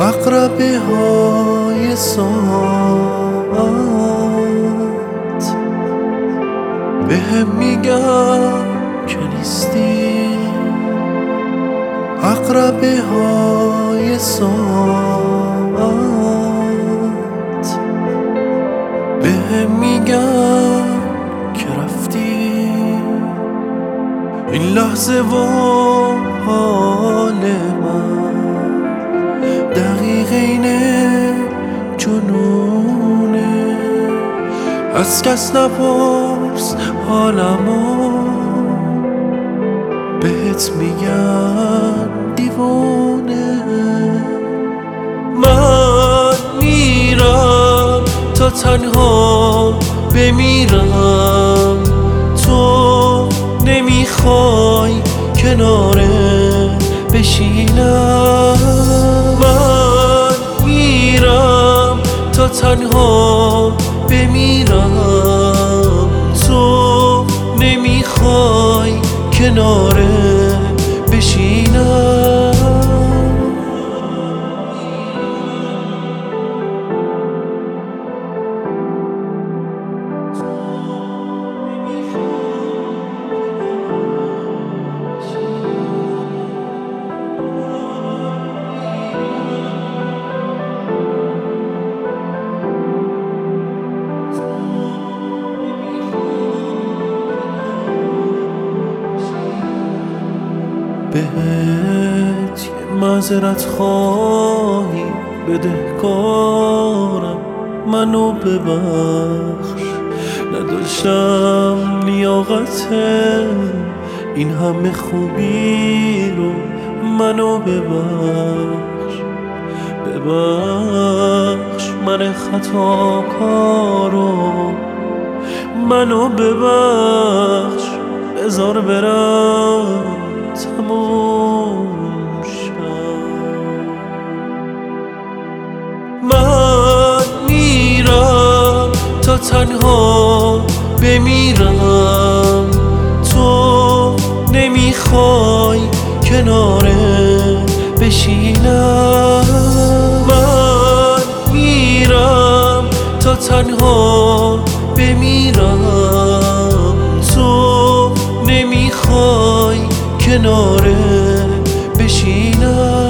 عقربه های ساعت بهم میگن که نیستی. عقربه های ساعت بهم میگن که رفتی. این لحظه و حال من دقیقه اینه جنونه. از کس نپرس حالمو، بهت میگن دیوونه. من میرم تا تنها بمیرم، تو نمیخوای کناره بشینم. من میرم تا تنها بمیرم، تو نمیخوای کناره بشینم. بهت یه معذرت خواهی بدهکارم، منو ببخش. نداشتم لیاقت این همه خوبی رو، منو ببخش. ببخش من خطاکارو، منو ببخش. بذار برم تموم شد. من میرم تا تنها بمیرم، تو نمیخوای کناره بشینم. من میرم تا تنها بمیرم، تو نمیخوای کناره بشینم.